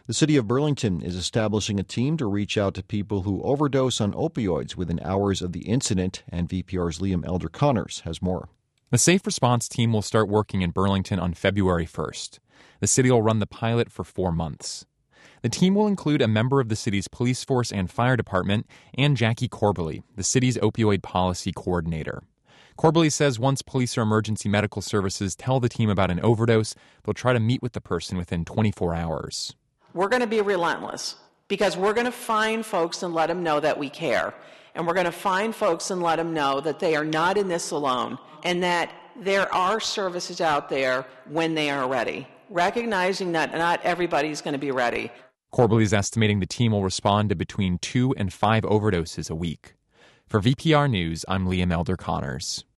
The city of Burlington is establishing a team to reach out to people who overdose on opioids within hours of the incident, and VPR's Liam Elder Connors has more. The Safe Response team will start working in Burlington on February 1st. The city will run the pilot for 4 months. The team will include a member of the city's police force and fire department and Jackie Corbally, the city's opioid policy coordinator. Corbally says once police or emergency medical services tell the team about an overdose, they'll try to meet with the person within 24 hours. We're going to be relentless because we're going to find folks and let them know that we care. And we're going to find folks and let them know that they are not in this alone and that there are services out there when they are ready, recognizing that not everybody's going to be ready. Corbally is estimating the team will respond to between 2 and 5 overdoses a week. For VPR News, I'm Liam Elder Connors.